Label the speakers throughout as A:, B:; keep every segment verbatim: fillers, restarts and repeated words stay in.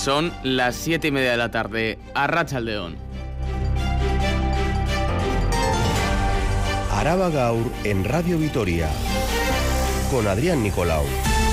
A: Son las siete y media de la tarde. Arratsaldeon.
B: Araba Gaur en Radio Vitoria con Adrián Nicolau.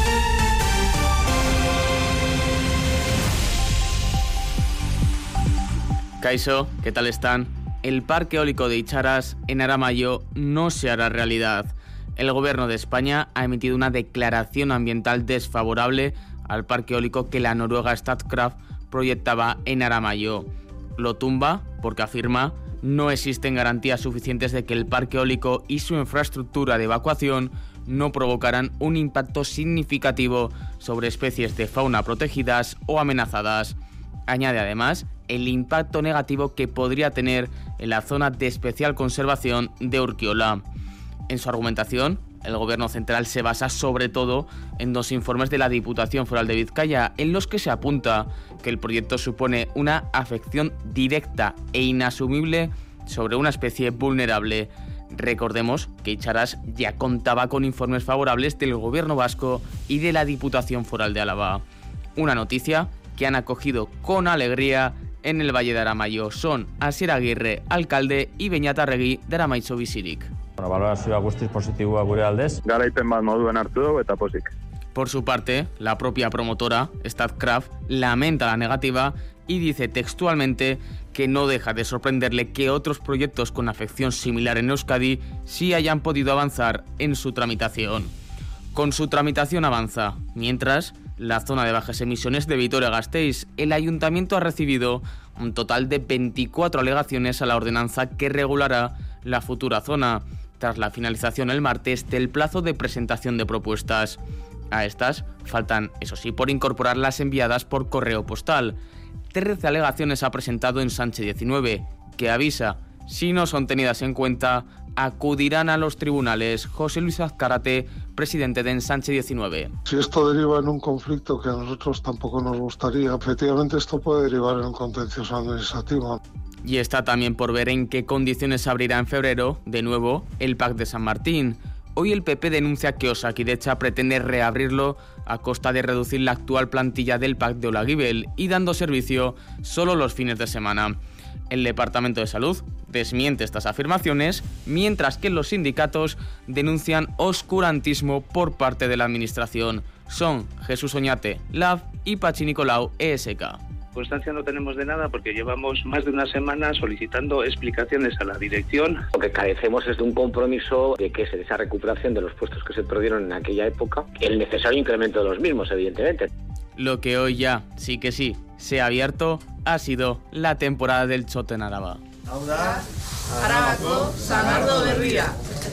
A: Kaixo, ¿qué tal están? El parque eólico de Itxaras en Aramaio no se hará realidad. El gobierno de España ha emitido una declaración ambiental desfavorable al parque eólico que la noruega Statkraft proyectaba en Aramaio. Lo tumba porque afirma no existen garantías suficientes de que el parque eólico y su infraestructura de evacuación no provocarán un impacto significativo sobre especies de fauna protegidas o amenazadas. Añade además el impacto negativo que podría tener en la zona de especial conservación de Urkiola. En su argumentación, el gobierno central se basa sobre todo en dos informes de la Diputación Foral de Vizcaya, en los que se apunta que el proyecto supone una afección directa e inasumible sobre una especie vulnerable. Recordemos que Itxaras ya contaba con informes favorables del gobierno vasco y de la Diputación Foral de Álava. Una noticia que han acogido con alegría en el Valle de Aramaio. Son Asier Aguirre, alcalde, y Beñat Arregui de Aramaitzo bizirik.
C: Bueno, valorazioa guztiz positiboa gure aldez.
D: Garaipen bat moduen hartu dugu eta pozik.
A: Por su parte, la propia promotora, Statkraft, lamenta la negativa y dice textualmente que no deja de sorprenderle que otros proyectos con afección similar en Euskadi sí hayan podido avanzar en su tramitación. Con su tramitación avanza, mientras la zona de bajas emisiones de Vitoria-Gasteiz, el ayuntamiento ha recibido un total de veinticuatro alegaciones a la ordenanza que regulará la futura zona, tras la finalización el martes del plazo de presentación de propuestas. A estas faltan, eso sí, por incorporar las enviadas por correo postal. trece alegaciones ha presentado Ensanche diecinueve, que avisa, si no son tenidas en cuenta, acudirán a los tribunales. José Luis Azcárate, presidente de Ensanche diecinueve.
E: Si esto deriva en un conflicto que a nosotros tampoco nos gustaría, efectivamente esto puede derivar en un contencioso administrativo.
A: Y está también por ver en qué condiciones abrirá en febrero, de nuevo, el P A C de San Martín. Hoy el P P denuncia que Osakidecha pretende reabrirlo a costa de reducir la actual plantilla del P A C de Olaguibel y dando servicio solo los fines de semana. El Departamento de Salud desmiente estas afirmaciones, mientras que los sindicatos denuncian oscurantismo por parte de la administración. Son Jesús Oñate, L A B, y Pachi Nicolau, E S K.
F: Constancia no tenemos de nada porque llevamos más de una semana solicitando explicaciones a la dirección.
G: Lo que carecemos es de un compromiso de que esa recuperación de los puestos que se perdieron en aquella época, el necesario incremento de los mismos, evidentemente.
A: Lo que hoy ya, sí que sí, se ha abierto ha sido la temporada del txot en Araba.
H: Hau da, Arabako sagardo berria.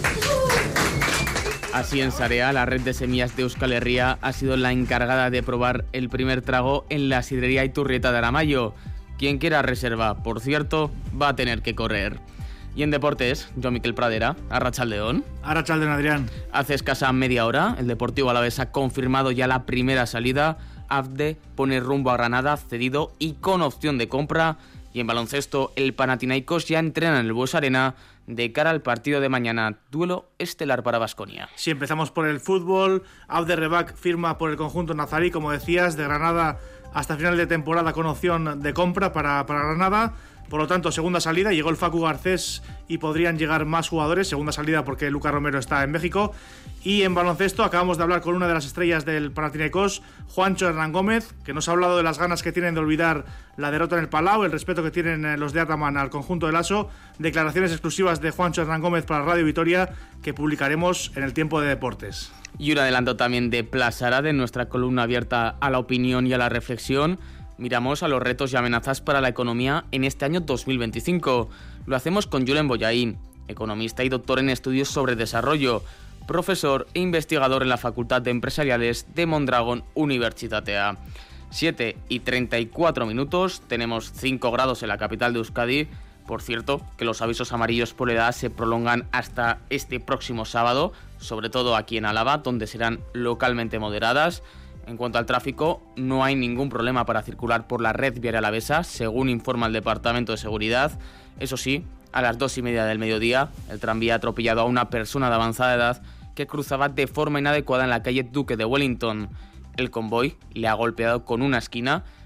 A: Así en Sarea, la red de semillas de Euskal Herria ha sido la encargada de probar el primer trago en la sidrería Iturrieta de Aramaio. Quien quiera reserva, por cierto, va a tener que correr. Y en deportes, yo Miquel Pradera, Arratsaldeon.
I: Arratsaldeon, Adrián.
A: Hace escasa media hora, el Deportivo Alavés ha confirmado ya la primera salida. Abde pone rumbo a Granada, cedido y con opción de compra. Y en baloncesto, el Panathinaikos ya entrena en el Bues Arena de cara al partido de mañana, duelo estelar para Baskonia.
I: Si empezamos por el fútbol, Abde Rebac firma por el conjunto nazarí, como decías, de Granada hasta final de temporada con opción de compra para, para Granada. Por lo tanto, segunda salida, llegó el Facu Garcés y podrían llegar más jugadores. Segunda salida porque Lucas Romero está en México. Y en baloncesto acabamos de hablar con una de las estrellas del Panathinaikos, Juancho Hernán Gómez, que nos ha hablado de las ganas que tienen de olvidar la derrota en el Palau, el respeto que tienen los de Ataman al conjunto del Aso. Declaraciones exclusivas de Juancho Hernán Gómez para Radio Vitoria que publicaremos en el Tiempo de Deportes.
A: Y un adelanto también de Plazara, de nuestra columna abierta a la opinión y a la reflexión. Miramos a los retos y amenazas para la economía en este año dos mil veinticinco. Lo hacemos con Julen Bollaín, economista y doctor en estudios sobre desarrollo, profesor e investigador en la Facultad de Empresariales de Mondragon Unibertsitatea. siete y treinta y cuatro minutos, tenemos cinco grados en la capital de Euskadi. Por cierto, que los avisos amarillos por edad se prolongan hasta este próximo sábado, sobre todo aquí en Álava, donde serán localmente moderadas. En cuanto al tráfico, no hay ningún problema para circular por la red viaria alavesa, según informa el Departamento de Seguridad. Eso sí, a las dos y media del mediodía, el tranvía ha atropellado a una persona de avanzada edad que cruzaba de forma inadecuada en la calle Duque de Wellington. El convoy le ha golpeado con una esquina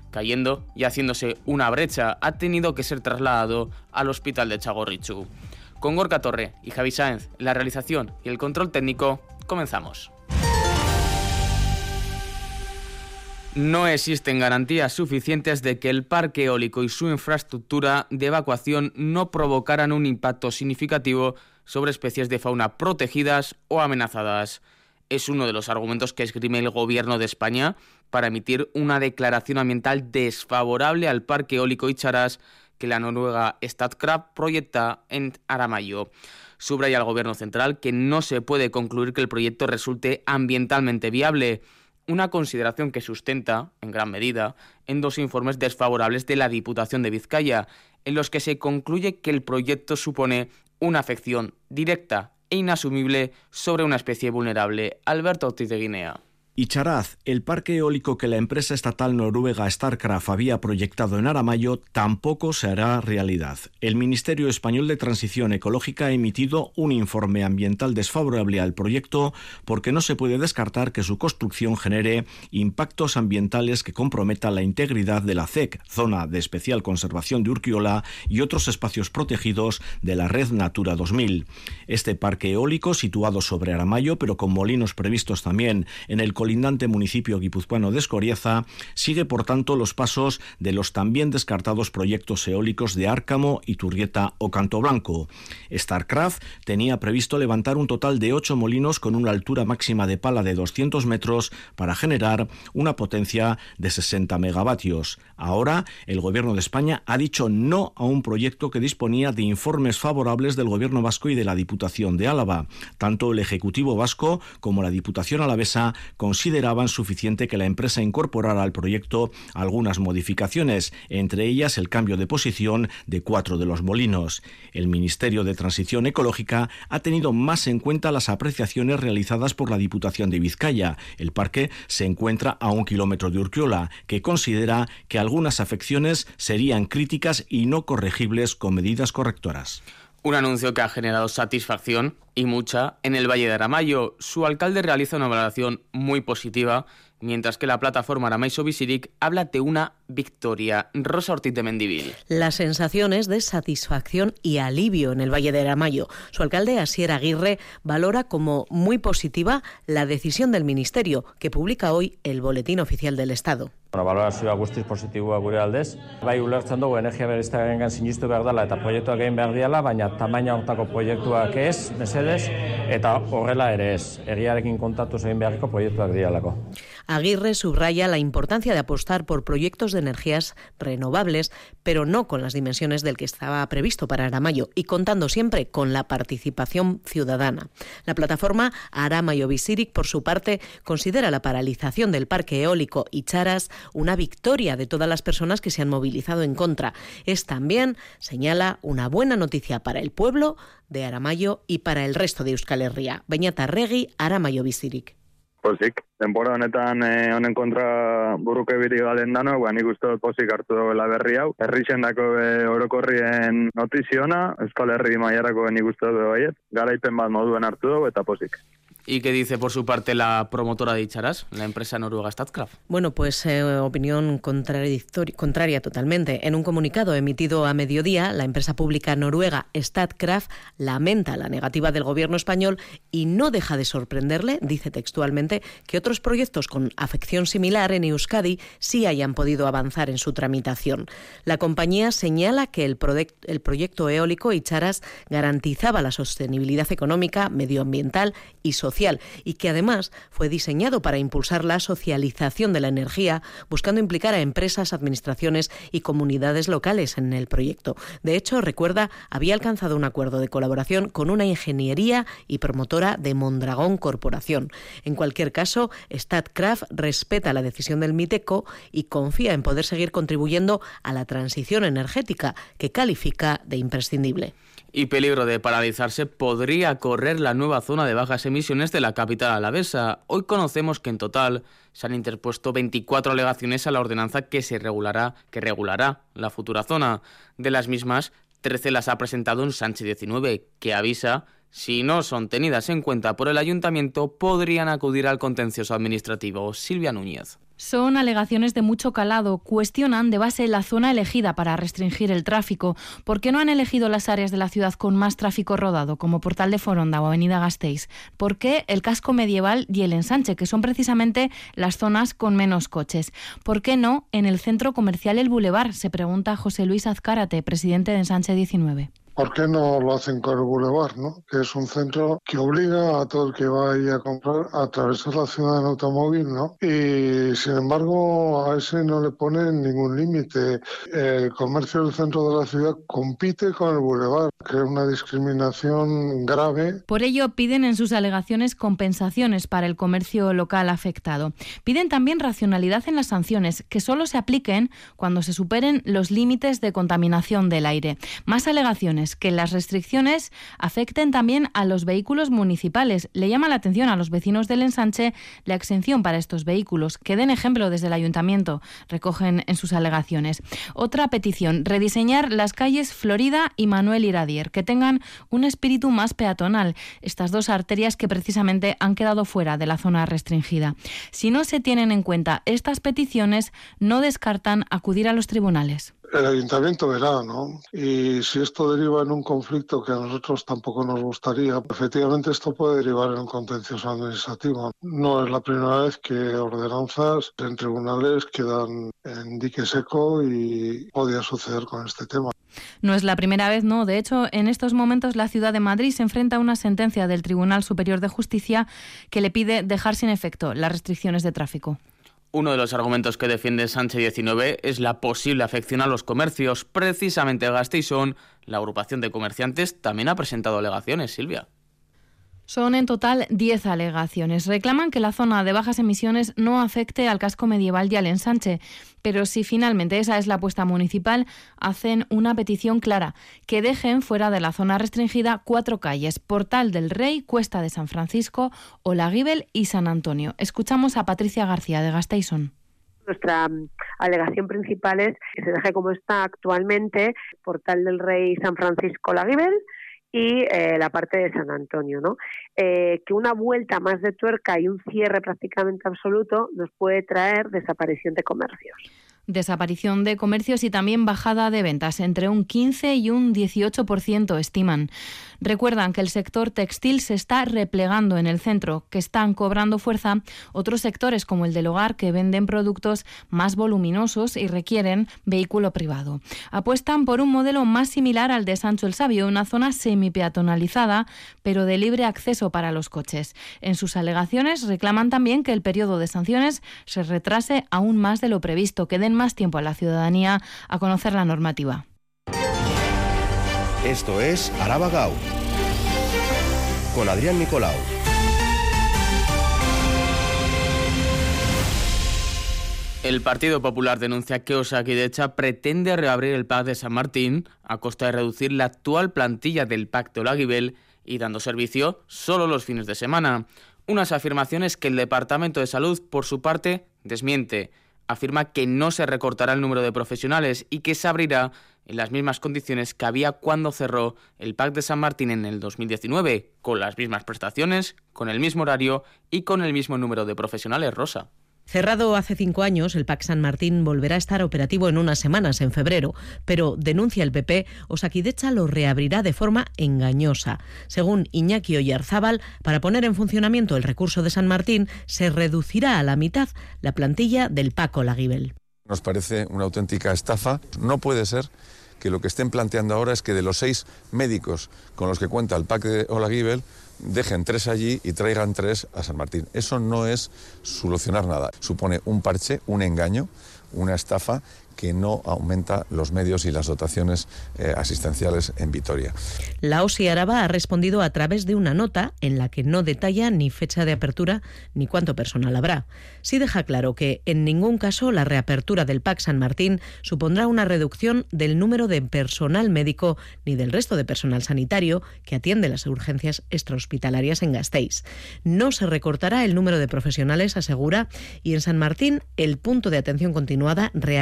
A: Cayendo y haciéndose una brecha, ha tenido que ser trasladado al hospital de Txagorritxu. Con Gorka Torre y Javi Sáenz, la realización y el control técnico, comenzamos. No existen garantías suficientes de que el parque eólico y su infraestructura de evacuación no provocaran un impacto significativo sobre especies de fauna protegidas o amenazadas. Es uno de los argumentos que esgrime el Gobierno de España para emitir una declaración ambiental desfavorable al parque eólico Icharas que la noruega Statkraft proyecta en Aramayo. Subraya el Gobierno central que no se puede concluir que el proyecto resulte ambientalmente viable, una consideración que sustenta, en gran medida, en dos informes desfavorables de la Diputación de Vizcaya, en los que se concluye que el proyecto supone una afección directa e inasumible sobre una especie vulnerable. Alberto Ortiz de Guinea.
J: Icharaz, el parque eólico que la empresa estatal noruega Statkraft había proyectado en Aramayo, tampoco se hará realidad. El Ministerio Español de Transición Ecológica ha emitido un informe ambiental desfavorable al proyecto porque no se puede descartar que su construcción genere impactos ambientales que comprometan la integridad de la C E C, Zona de Especial Conservación de Urkiola, y otros espacios protegidos de la Red Natura dos mil. Este parque eólico, situado sobre Aramayo, pero con molinos previstos también en el colindante municipio guipuzcoano de Escoriaza, sigue por tanto los pasos de los también descartados proyectos eólicos de Árcamo, Iturrieta o Cantoblanco. Statkraft tenía previsto levantar un total de ocho molinos con una altura máxima de pala de doscientos metros para generar una potencia de sesenta megavatios. Ahora, el Gobierno de España ha dicho no a un proyecto que disponía de informes favorables del Gobierno vasco y de la Diputación de Álava. Tanto el Ejecutivo vasco como la Diputación alavesa consideraban suficiente que la empresa incorporara al proyecto algunas modificaciones, entre ellas el cambio de posición de cuatro de los molinos. El Ministerio de Transición Ecológica ha tenido más en cuenta las apreciaciones realizadas por la Diputación de Vizcaya. El parque se encuentra a un kilómetro de Urkiola, que considera que algunas afecciones serían críticas y no corregibles con medidas correctoras.
A: Un anuncio que ha generado satisfacción, y mucha, en el Valle de Aramayo. Su alcalde realiza una valoración muy positiva, mientras que la plataforma Aramaiso Bizirik habla de una victoria. Rosa Ortiz de Mendivil.
K: La sensación es de satisfacción y alivio en el Valle de Aramayo. Su alcalde, Asier Aguirre, valora como muy positiva la decisión del Ministerio, que publica hoy el Boletín Oficial del Estado.
C: Bueno, balorazioa guztiz positiboa gure aldez. Bai ulertzen dugu energia berriztagarriengan sinistu behar dela eta proiektuak egin behar diala, baina tamaina hortako proiektuak ez, mesedez, eta horrela ere ez. Egiarekin kontatuz egin beharreko proiektuak dialako.
K: Aguirre subraya la importancia de apostar por proyectos de energías renovables, pero no con las dimensiones del que estaba previsto para Aramayo y contando siempre con la participación ciudadana. La plataforma Aramayo Bizirik, por su parte, considera la paralización del parque eólico Icharas una victoria de todas las personas que se han movilizado en contra. Es también, señala, una buena noticia para el pueblo de Aramayo y para el resto de Euskal Herria. Beñat Arregi, Aramayo Bizirik.
D: Pozik, denbora honetan eh, honen kontra buruke biri galen dano, ba, nik uste dut pozik hartu duela berri hau. Herri xendako e, orokorrien notiziona, Euskal Herri mailarako nik uste dut baiet, garaipen bat moduen hartu dugu eta pozik.
A: ¿Y qué dice por su parte la promotora de Icharas, la empresa noruega Statkraft?
K: Bueno, pues eh, opinión contraria totalmente. En un comunicado emitido a mediodía, la empresa pública noruega Statkraft lamenta la negativa del gobierno español y no deja de sorprenderle, dice textualmente, que otros proyectos con afección similar en Euskadi sí hayan podido avanzar en su tramitación. La compañía señala que el, proyect- el proyecto eólico Icharas garantizaba la sostenibilidad económica, medioambiental y social, y que además fue diseñado para impulsar la socialización de la energía, buscando implicar a empresas, administraciones y comunidades locales en el proyecto. De hecho, recuerda, había alcanzado un acuerdo de colaboración con una ingeniería y promotora de Mondragón Corporación. En cualquier caso, Statkraft respeta la decisión del Miteco y confía en poder seguir contribuyendo a la transición energética, que califica de imprescindible.
A: Y peligro de paralizarse podría correr la nueva zona de bajas emisiones de la capital alavesa. Hoy conocemos que en total se han interpuesto veinticuatro alegaciones a la ordenanza que se regulará, que regulará la futura zona. De las mismas, trece las ha presentado en Sánchez diecinueve, que avisa, si no son tenidas en cuenta por el ayuntamiento, podrían acudir al contencioso administrativo. Silvia Núñez.
L: Son alegaciones de mucho calado. Cuestionan de base la zona elegida para restringir el tráfico. ¿Por qué no han elegido las áreas de la ciudad con más tráfico rodado, como Portal de Foronda o Avenida Gasteiz? ¿Por qué el casco medieval y el ensanche, que son precisamente las zonas con menos coches? ¿Por qué no en el centro comercial El Boulevard? Se pregunta José Luis Azcárate, presidente de Ensanche diecinueve.
E: ¿Por qué no lo hacen con el Boulevard, ¿no? Que es un centro que obliga a todo el que vaya a comprar a atravesar la ciudad en automóvil, ¿no? Y sin embargo a ese no le ponen ningún límite. El comercio del centro de la ciudad compite con el Boulevard, que es una discriminación grave.
L: Por ello piden en sus alegaciones compensaciones para el comercio local afectado. Piden también racionalidad en las sanciones, que solo se apliquen cuando se superen los límites de contaminación del aire. Más alegaciones: que las restricciones afecten también a los vehículos municipales. Le llama la atención a los vecinos del ensanche la exención para estos vehículos. Que den ejemplo desde el ayuntamiento, recogen en sus alegaciones. Otra petición: rediseñar las calles Florida y Manuel Iradier, que tengan un espíritu más peatonal. Estas dos arterias que precisamente han quedado fuera de la zona restringida. Si no se tienen en cuenta estas peticiones, no descartan acudir a los tribunales.
E: El ayuntamiento verá, ¿no? Y si esto deriva en un conflicto que a nosotros tampoco nos gustaría, efectivamente esto puede derivar en un contencioso administrativo. No es la primera vez que ordenanzas en tribunales quedan en dique seco y podía suceder con este tema.
L: No es la primera vez, no. De hecho, en estos momentos la ciudad de Madrid se enfrenta a una sentencia del Tribunal Superior de Justicia que le pide dejar sin efecto las restricciones de tráfico.
A: Uno de los argumentos que defiende Ensanche diecinueve es la posible afección a los comercios. Precisamente Gasteizón, la agrupación de comerciantes, también ha presentado alegaciones, Silvia.
L: Son en total diez alegaciones. Reclaman que la zona de bajas emisiones no afecte al casco medieval y al ensanche, pero si finalmente esa es la apuesta municipal, hacen una petición clara: que dejen fuera de la zona restringida cuatro calles: Portal del Rey, Cuesta de San Francisco, Olaguibel y San Antonio. Escuchamos a Patricia García, de Gasteizón.
M: Nuestra alegación principal es que se deje como está actualmente Portal del Rey, San Francisco, Olaguibel y eh, la parte de San Antonio, ¿no? Eh, que una vuelta más de tuerca y un cierre prácticamente absoluto nos puede traer desaparición de comercios.
L: Desaparición de comercios y también bajada de ventas, entre un quince y un dieciocho por ciento estiman. Recuerdan que el sector textil se está replegando en el centro, que están cobrando fuerza otros sectores como el del hogar, que venden productos más voluminosos y requieren vehículo privado. Apuestan por un modelo más similar al de Sancho el Sabio, una zona semipeatonalizada, pero de libre acceso para los coches. En sus alegaciones reclaman también que el periodo de sanciones se retrase aún más de lo previsto, que den más tiempo a la ciudadanía a conocer la normativa.
B: Esto es Araba Gau, con Adrián Nicolau.
A: El Partido Popular denuncia que Osakidetza pretende reabrir el P A C de San Martín a costa de reducir la actual plantilla del P A C de Olaguibel y dando servicio solo los fines de semana. Unas afirmaciones que el Departamento de Salud, por su parte, desmiente. Afirma que no se recortará el número de profesionales y que se abrirá en las mismas condiciones que había cuando cerró el P A C de San Martín en el dos mil diecinueve, con las mismas prestaciones, con el mismo horario y con el mismo número de profesionales, Rosa.
K: Cerrado hace cinco años, el P A C San Martín volverá a estar operativo en unas semanas, en febrero, pero, denuncia el P P, Osakidetza lo reabrirá de forma engañosa. Según Iñaki Oyarzábal, para poner en funcionamiento el recurso de San Martín, se reducirá a la mitad la plantilla del P A C Olaguibel.
N: Nos parece una auténtica estafa. No puede ser que lo que estén planteando ahora es que de los seis médicos con los que cuenta el P A C de Olaguibel, dejen tres allí y traigan tres a San Martín. Eso no es solucionar nada. Supone un parche, un engaño, una estafa que no aumenta los medios y las dotaciones eh, asistenciales en Vitoria.
K: La O S I Araba ha respondido a través de una nota en la que no detalla ni fecha de apertura ni cuánto personal habrá. Sí deja claro que en ningún caso la reapertura del P A C San Martín supondrá una reducción del número de personal médico ni del resto de personal sanitario que atiende las urgencias extrahospitalarias en Gasteiz. No se recortará el número de profesionales, asegura, y en San Martín el punto de atención continuada reabrirá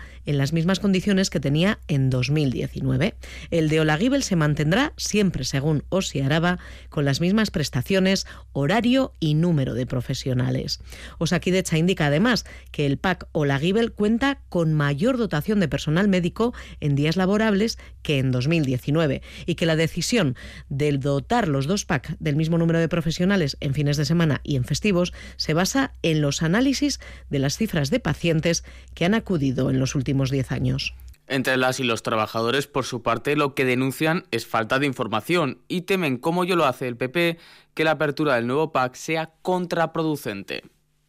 K: en las mismas condiciones que tenía en dos mil diecinueve. El de Olaguibel se mantendrá siempre, según Osi Araba, con las mismas prestaciones, horario y número de profesionales. Osakidetza indica además que el P A C Olaguibel cuenta con mayor dotación de personal médico en días laborables que en dos mil diecinueve y que la decisión de dotar los dos P A C del mismo número de profesionales en fines de semana y en festivos se basa en los análisis de las cifras de pacientes que han acudido en los últimos diez años.
A: Entre las y los trabajadores, por su parte, lo que denuncian es falta de información y temen, como yo lo hace el P P, que la apertura del nuevo P A C sea contraproducente.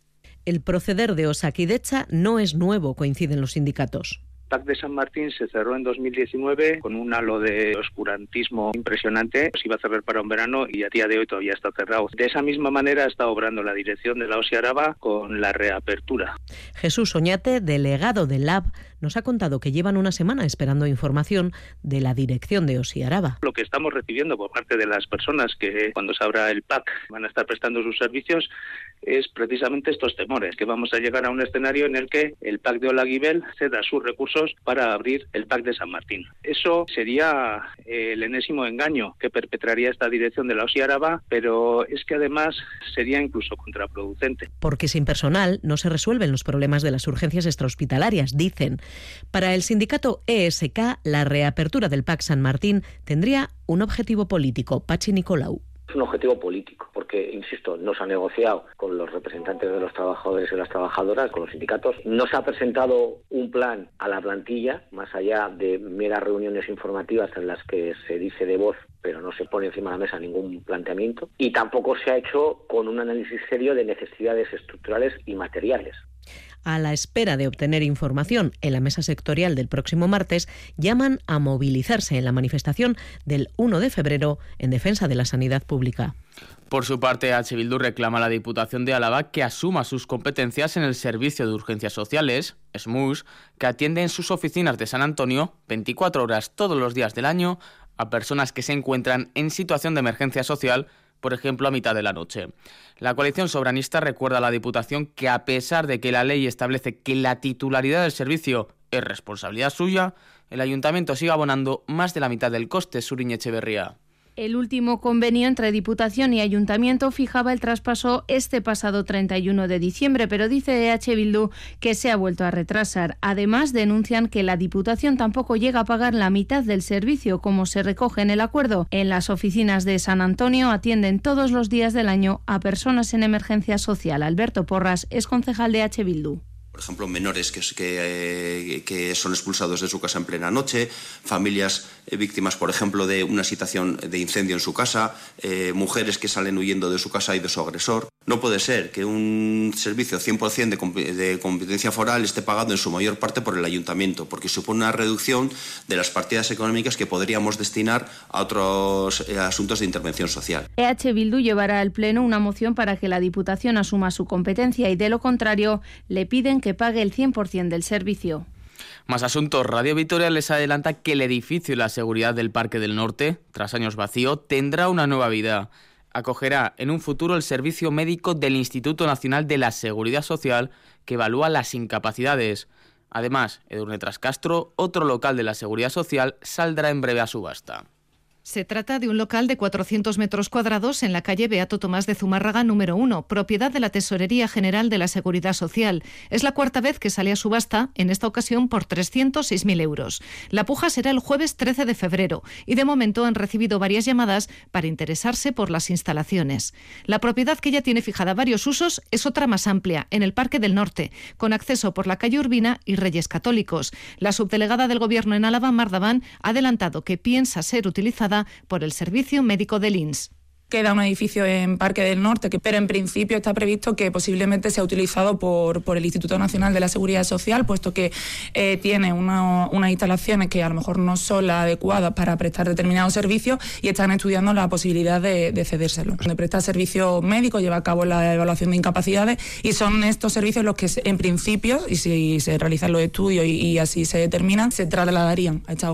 K: El proceder de Osakidetza no es nuevo, coinciden los sindicatos.
F: El P A C de San Martín se cerró en dos mil diecinueve con un halo de oscurantismo impresionante. Se iba a cerrar para un verano y a día de hoy todavía está cerrado. De esa misma manera está obrando la dirección de la Osi Araba con la reapertura.
K: Jesús Oñate, delegado del L A B, nos ha contado que llevan una semana esperando información de la dirección de Osi Araba.
F: Lo que estamos recibiendo por parte de las personas que cuando se abra el P A C van a estar prestando sus servicios es precisamente estos temores, que vamos a llegar a un escenario en el que el P A C de Olaguibel ceda sus recursos para abrir el P A C de San Martín. Eso sería el enésimo engaño que perpetraría esta dirección de la Osi Araba, pero es que además sería incluso contraproducente.
K: Porque sin personal no se resuelven los problemas de las urgencias extrahospitalarias, dicen. Para el sindicato E S K, la reapertura del P A C San Martín tendría un objetivo político. Pachi Nicolau.
G: Es un objetivo político, porque, insisto, no se ha negociado con los representantes de los trabajadores y las trabajadoras, con los sindicatos. No se ha presentado un plan a la plantilla, más allá de meras reuniones informativas en las que se dice de voz, pero no se pone encima de la mesa ningún planteamiento. Y tampoco se ha hecho con un análisis serio de necesidades estructurales y materiales.
K: A la espera de obtener información en la mesa sectorial del próximo martes, llaman a movilizarse en la manifestación del uno de febrero en defensa de la sanidad pública.
A: Por su parte, H. Bildu reclama a la Diputación de Álava que asuma sus competencias en el Servicio de Urgencias Sociales, S M U S, que atiende en sus oficinas de San Antonio veinticuatro horas todos los días del año a personas que se encuentran en situación de emergencia social, por ejemplo, a mitad de la noche. La coalición soberanista recuerda a la Diputación que, a pesar de que la ley establece que la titularidad del servicio es responsabilidad suya, el Ayuntamiento sigue abonando más de la mitad del coste. Suriñ Echeverría.
L: El último convenio entre Diputación y Ayuntamiento fijaba el traspaso este pasado treinta y uno de diciembre, pero dice H. Bildu que se ha vuelto a retrasar. Además, denuncian que la Diputación tampoco llega a pagar la mitad del servicio, como se recoge en el acuerdo. En las oficinas de San Antonio atienden todos los días del año a personas en emergencia social. Alberto Porras es concejal de H. Bildu.
O: Por ejemplo, menores que, que, eh, que son expulsados de su casa en plena noche, familias eh, víctimas, por ejemplo, de una situación de incendio en su casa, eh, mujeres que salen huyendo de su casa y de su agresor. No puede ser que un servicio cien por ciento de, comp de competencia foral esté pagado en su mayor parte por el ayuntamiento, porque supone una reducción de las partidas económicas que podríamos destinar a otros eh, asuntos de intervención social.
L: E H. Bildu llevará al Pleno una moción para que la Diputación asuma su competencia y, de lo contrario, le piden que pague el cien por ciento del servicio.
A: Más asuntos. Radio Vitoria les adelanta que el edificio y la seguridad del Parque del Norte, tras años vacío, tendrá una nueva vida. Acogerá en un futuro el servicio médico del Instituto Nacional de la Seguridad Social, que evalúa las incapacidades. Además, Edurne Trascastro, otro local de la Seguridad Social, saldrá en breve a subasta.
P: Se trata de un local de cuatrocientos metros cuadrados en la calle Beato Tomás de Zumárraga número uno, propiedad de la Tesorería General de la Seguridad Social. Es la cuarta vez que sale a subasta, en esta ocasión por trescientos seis mil euros. La puja será el jueves trece de febrero y de momento han recibido varias llamadas para interesarse por las instalaciones. La propiedad, que ya tiene fijada varios usos, es otra más amplia, en el Parque del Norte, con acceso por la calle Urbina y Reyes Católicos. La subdelegada del Gobierno en Álava, Mar Daván, ha adelantado que piensa ser utilizada por el Servicio Médico del I N S.
Q: Queda un edificio en Parque del Norte, que, pero en principio está previsto que posiblemente sea utilizado por, por el Instituto Nacional de la Seguridad Social, puesto que eh, tiene una, unas instalaciones que a lo mejor no son las adecuadas para prestar determinados servicios y están estudiando la posibilidad de, de cedérselo. De prestar servicios médicos, lleva a cabo la evaluación de incapacidades y son estos servicios los que en principio, y si se realizan los estudios y, y así se determinan, se trasladarían a esta oficina.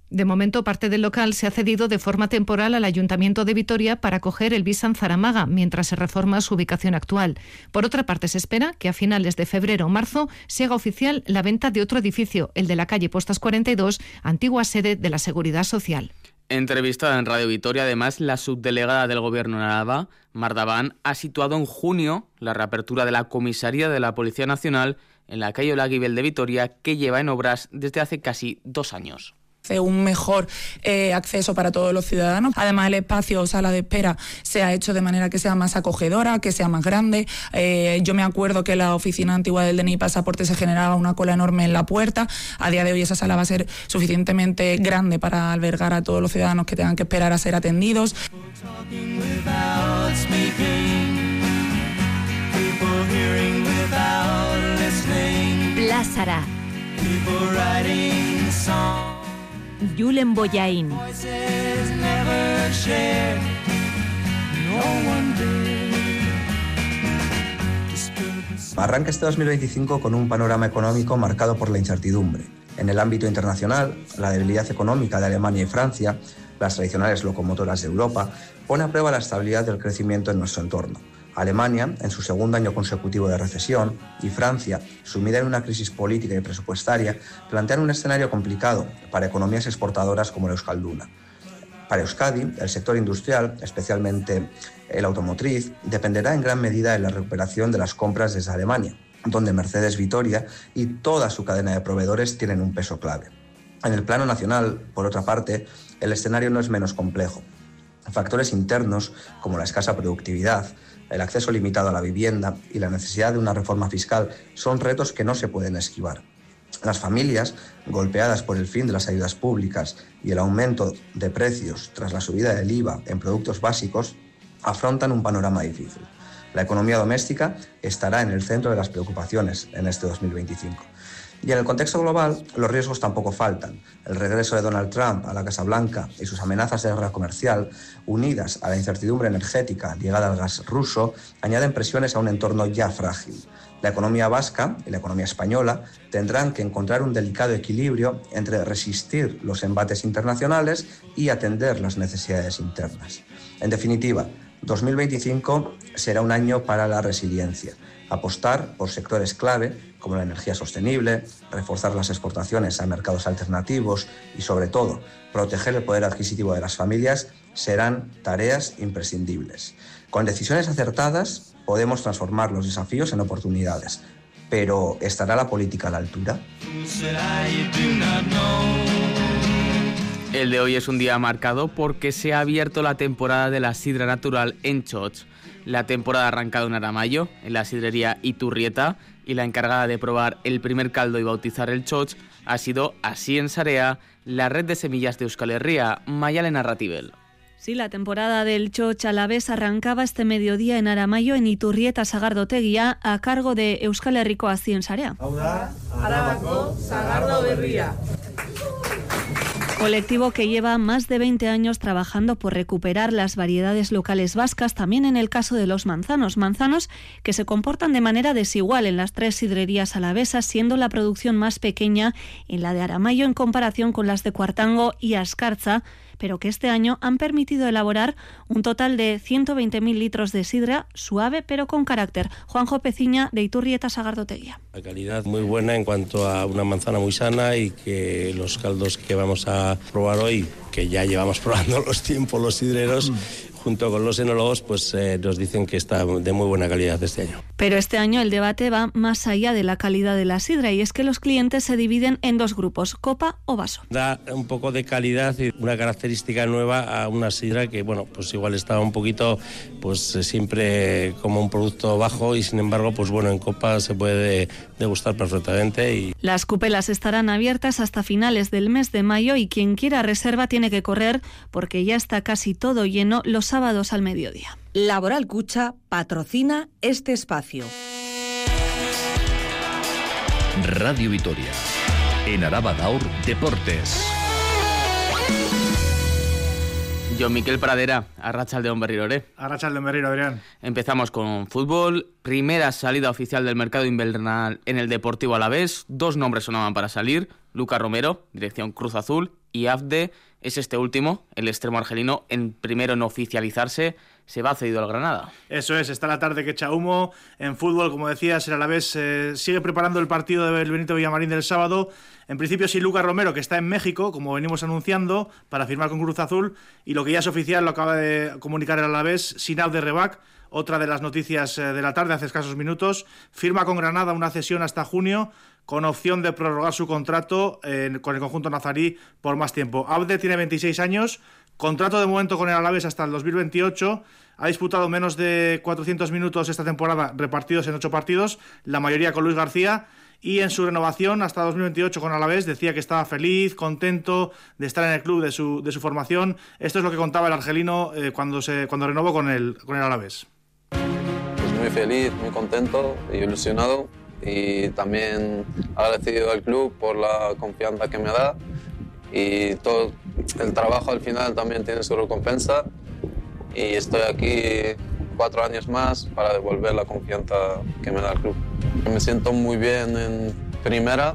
P: De momento, parte del local se ha cedido de forma temporal al Ayuntamiento de Vitoria para acoger el Visan Zaramaga, mientras se reforma su ubicación actual. Por otra parte, se espera que a finales de febrero o marzo se haga oficial la venta de otro edificio, el de la calle Postas cuarenta y dos, antigua sede de la Seguridad Social.
A: Entrevistada en Radio Vitoria, además, la subdelegada del Gobierno en Araba, Mardaván, ha situado en junio la reapertura de la comisaría de la Policía Nacional en la calle Olaguibel de Vitoria, que lleva en obras desde hace casi dos años.
Q: Un mejor eh, acceso para todos los ciudadanos. Además, el espacio o sala de espera se ha hecho de manera que sea más acogedora, que sea más grande. Eh, yo me acuerdo que la oficina antigua del D N I Pasaporte se generaba una cola enorme en la puerta. A día de hoy esa sala va a ser suficientemente grande para albergar a todos los ciudadanos que tengan que esperar a ser atendidos.
R: Plazara. Julen Boyain.
S: Arranca este dos mil veinticinco con un panorama económico marcado por la incertidumbre. En el ámbito internacional, la debilidad económica de Alemania y Francia, las tradicionales locomotoras de Europa, pone a prueba la estabilidad del crecimiento en nuestro entorno. Alemania, en su segundo año consecutivo de recesión, y Francia, sumida en una crisis política y presupuestaria, plantean un escenario complicado para economías exportadoras como la euskalduna. Para Euskadi, el sector industrial, especialmente el automotriz, dependerá en gran medida de la recuperación de las compras desde Alemania, donde Mercedes Vitoria y toda su cadena de proveedores tienen un peso clave. En el plano nacional, por otra parte, el escenario no es menos complejo. Factores internos, como la escasa productividad, el acceso limitado a la vivienda y la necesidad de una reforma fiscal son retos que no se pueden esquivar. Las familias, golpeadas por el fin de las ayudas públicas y el aumento de precios tras la subida del I V A en productos básicos, afrontan un panorama difícil. La economía doméstica estará en el centro de las preocupaciones en este dos mil veinticinco. Y en el contexto global, los riesgos tampoco faltan. El regreso de Donald Trump a la Casa Blanca y sus amenazas de guerra comercial, unidas a la incertidumbre energética ligada al gas ruso, añaden presiones a un entorno ya frágil. La economía vasca y la economía española tendrán que encontrar un delicado equilibrio entre resistir los embates internacionales y atender las necesidades internas. En definitiva, dos mil veinticinco será un año para la resiliencia. Apostar por sectores clave como la energía sostenible, reforzar las exportaciones a mercados alternativos y, sobre todo, proteger el poder adquisitivo de las familias serán tareas imprescindibles. Con decisiones acertadas podemos transformar los desafíos en oportunidades, pero ¿estará la política a la altura?
A: El de hoy es un día marcado porque se ha abierto la temporada de la sidra natural en Choch. La temporada ha arrancado en Aramayo, en la sidrería Iturrieta, y la encargada de probar el primer caldo y bautizar el Choch ha sido Así en Sarea, la red de semillas de Euskal Herria, Mayalena Ratibel.
T: Sí, la temporada del Choch alavés arrancaba este mediodía en Aramayo, en Iturrieta Sagardotegia, a cargo de Euskal Herriko Así en Sarea.
H: Hau da, Arabako Sagardo Berria.
T: Colectivo que lleva más de veinte años trabajando por recuperar las variedades locales vascas, también en el caso de los manzanos. Manzanos que se comportan de manera desigual en las tres sidrerías alavesas, siendo la producción más pequeña en la de Aramayo en comparación con las de Cuartango y Ascarza, pero que este año han permitido elaborar un total de ciento veinte mil litros de sidra suave pero con carácter. Juanjo Peciña, de Iturrieta Sagardotegia.
U: La calidad muy buena en cuanto a una manzana muy sana, y que los caldos que vamos a probar hoy, que ya llevamos probando los tiempos los sidreros, mm. junto con los enólogos, pues eh, nos dicen que está de muy buena calidad este año.
T: Pero este año el debate va más allá de la calidad de la sidra, y es que los clientes se dividen en dos grupos, copa o vaso.
U: Da un poco de calidad y una característica nueva a una sidra que, bueno, pues igual estaba un poquito, pues siempre como un producto bajo, y sin embargo, pues bueno, en copa se puede degustar perfectamente. Y...
T: Las cupelas estarán abiertas hasta finales del mes de mayo, y quien quiera reserva tiene que correr porque ya está casi todo lleno los sábados al mediodía.
R: Laboral Cucha patrocina este espacio.
V: Radio Vitoria. En Araba Daur Deportes.
A: Jon Miquel Pradera, Arratsaldeon berrirore.
I: Arratsaldeon berriro, Adrián.
A: Empezamos con fútbol. Primera salida oficial del mercado invernal en el Deportivo Alavés. Dos nombres sonaban para salir. Lucas Romero, dirección Cruz Azul, y Abde es este último, el extremo argelino, en primero en oficializarse, se va cedido al Granada.
I: Eso es, está la tarde que echa humo. En fútbol, como decías, el Alavés eh, sigue preparando el partido del Benito Villamarín del sábado. En principio sin Lucas Romero, que está en México, como venimos anunciando, para firmar con Cruz Azul. Y lo que ya es oficial, lo acaba de comunicar el Alavés, sin Abderrebac, otra de las noticias de la tarde, hace escasos minutos. Firma con Granada una cesión hasta junio, con opción de prorrogar su contrato eh, con el conjunto nazarí por más tiempo. Abde tiene veintiséis años, contrato de momento con el Alavés hasta el dos mil veintiocho, ha disputado menos de cuatrocientos minutos esta temporada repartidos en ocho partidos, la mayoría con Luis García, y en su renovación hasta dos mil veintiocho con Alavés decía que estaba feliz, contento de estar en el club de su, de su formación. Esto es lo que contaba el argelino eh, cuando, se, cuando renovó con el, con el Alavés.
C: Pues muy feliz, muy contento y ilusionado, y también agradecido al club por la confianza que me da, y todo el trabajo al final también tiene su recompensa, y estoy aquí cuatro años más para devolver la confianza que me da el club. Me siento muy bien en primera.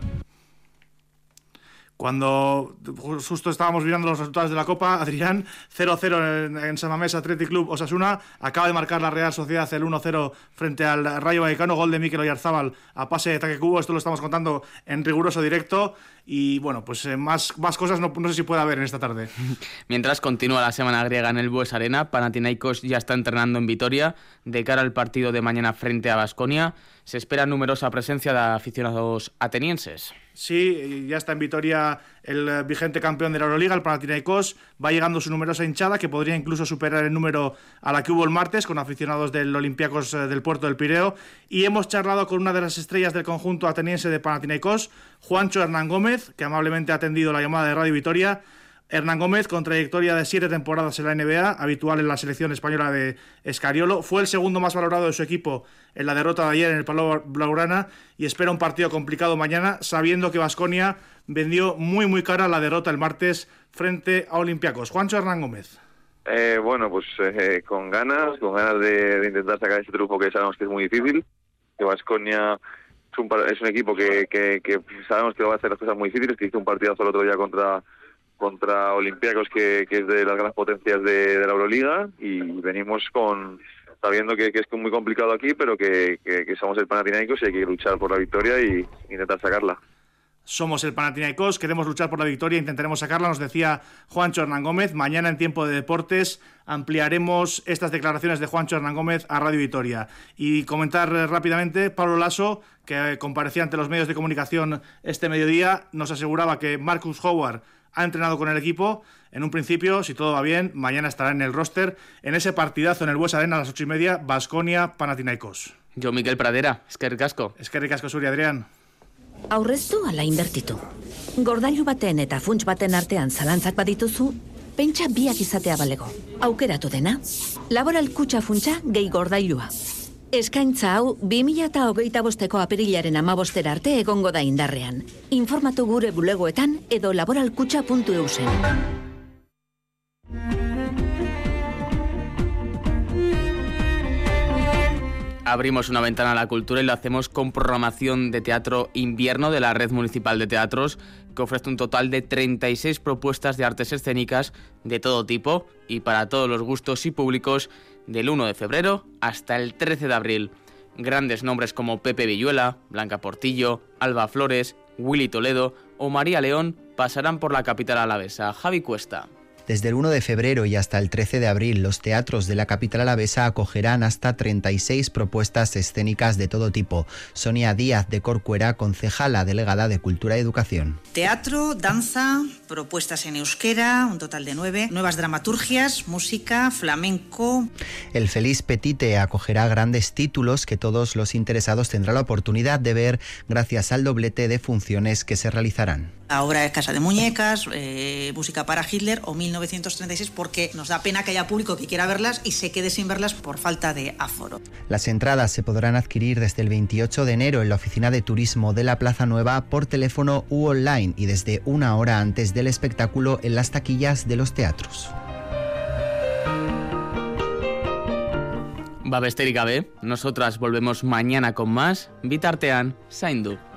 I: Cuando justo estábamos mirando los resultados de la Copa, Adrián, cero cero en, en San Mamés Athletic Club Osasuna, acaba de marcar la Real Sociedad el uno cero frente al Rayo Vallecano, gol de Mikel Oyarzábal a pase de Taque Cubo. Esto lo estamos contando en riguroso directo y bueno, pues eh, más, más cosas no, no sé si puede haber en esta tarde.
A: Mientras continúa la semana griega en el Bues Arena, Panathinaikos ya está entrenando en Vitoria de cara al partido de mañana frente a Baskonia. Se espera numerosa presencia de aficionados atenienses.
I: Sí, ya está en Vitoria el vigente campeón de la Euroliga, el Panathinaikos. Va llegando su numerosa hinchada, que podría incluso superar el número a la que hubo el martes, con aficionados del Olympiacos del Puerto del Pireo. Y hemos charlado con una de las estrellas del conjunto ateniense de Panathinaikos, Juancho Hernán Gómez, que amablemente ha atendido la llamada de Radio Vitoria. Hernán Gómez, con trayectoria de siete temporadas en la N B A, habitual en la selección española de Escariolo, fue el segundo más valorado de su equipo en la derrota de ayer en el Palau Blaugrana y espera un partido complicado mañana, sabiendo que Baskonia vendió muy muy cara la derrota el martes frente a Olympiacos. Juancho Hernán Gómez.
J: Eh, bueno, pues eh, con ganas, con ganas de, de intentar sacar ese truco que sabemos que es muy difícil, que Baskonia es un, es un equipo que, que, que sabemos que va a hacer las cosas muy difíciles, que hizo un partidazo el otro día contra contra Olympiacos, que, que es de las grandes potencias de, de la Euroliga, y venimos con sabiendo que, que es muy complicado aquí, pero que, que, que somos el Panathinaikos y hay que luchar por la victoria y intentar sacarla.
I: Somos el Panathinaikos, queremos luchar por la victoria, intentaremos sacarla, nos decía Juancho Hernán Gómez. Mañana en Tiempo de Deportes ampliaremos estas declaraciones de Juancho Hernán Gómez a Radio Vitoria. Y comentar rápidamente, Pablo Laso, que comparecía ante los medios de comunicación este mediodía, nos aseguraba que Marcus Howard ha entrenado con el equipo. En un principio, si todo va bien, mañana estará en el roster en ese partidazo en el Bues Arena a las ocho y media, Baskonia Panathinaikos.
A: Yo, Miquel Pradera, eskerrik asko.
I: Eskerrik asko zuri, Adrián.
W: Aurreztu ala inbertitu. Gordailu baten eta funts baten artean zalantzak badituzu, pentsa biak izatea balego. Aukeratu dena, Laboral Kutxa funtsa gehi gordailua. Eskaintza hau bi mila hogeita bosteko apirilaren hamabostera arte egongo da indarrean. Informatu gure bulegoetan edo laboralkutxa puntu eusen.
A: Abrimos una ventana a la cultura y lo hacemos con programación de teatro invierno de la Red Municipal de Teatros, que ofrece un total de treinta y seis propuestas de artes escénicas de todo tipo y para todos los gustos y públicos, del uno de febrero hasta el trece de abril. Grandes nombres como Pepe Villuela, Blanca Portillo, Alba Flores, Willy Toledo o María León pasarán por la capital alavesa. Javi Cuesta.
X: Desde el uno de febrero y hasta el trece de abril, los teatros de la capital alavesa acogerán hasta treinta y seis propuestas escénicas de todo tipo. Sonia Díaz de Corcuera, concejala delegada de Cultura y Educación.
Y: Teatro, danza, propuestas en euskera, un total de nueve, nuevas dramaturgias, música, flamenco.
X: El Feliz Petite acogerá grandes títulos que todos los interesados tendrán la oportunidad de ver gracias al doblete de funciones que se realizarán.
Y: La obra de Casa de Muñecas, eh, música para Hitler o mil novecientos treinta y seis, porque nos da pena que haya público que quiera verlas y se quede sin verlas por falta de aforo.
X: Las entradas se podrán adquirir desde el veintiocho de enero en la oficina de turismo de la Plaza Nueva por teléfono u online y desde una hora antes del espectáculo en las taquillas de los teatros.
A: Babesterik gabe, nosotras volvemos mañana con más. Bitartean, zaindu.